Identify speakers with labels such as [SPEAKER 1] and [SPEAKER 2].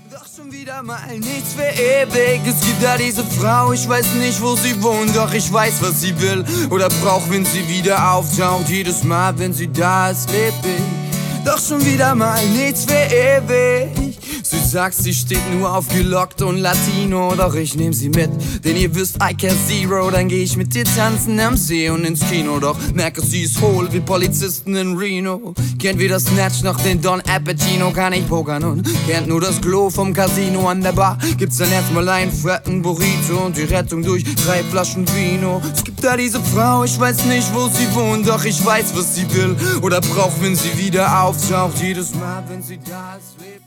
[SPEAKER 1] Doch schon wieder mal nichts für ewig. Es gibt da diese Frau, ich weiß nicht, wo sie wohnt, doch ich weiß, was sie will oder braucht, wenn sie wieder auftaucht. Jedes Mal, wenn sie da ist, leb ich. Doch schon wieder mal nichts für ewig. Sie sagt, sie steht nur auf gelockt und Latino, doch ich nehm sie mit, denn ihr wisst, I care zero. Dann geh ich mit dir tanzen am See und ins Kino, doch merke, sie ist hohl wie Polizisten in Reno. Kennt weder Snatch noch den Don Apatino, kann ich pokern und kennt nur das Klo vom Casino. An der Bar gibt's dann erstmal einen fetten Burrito und die Rettung durch 3 Flaschen Vino. Es gibt da diese Frau, ich weiß nicht, wo sie wohnt, doch ich weiß, was sie will oder braucht, wenn sie wieder auftaucht. Jedes Mal, wenn sie da ist, lebt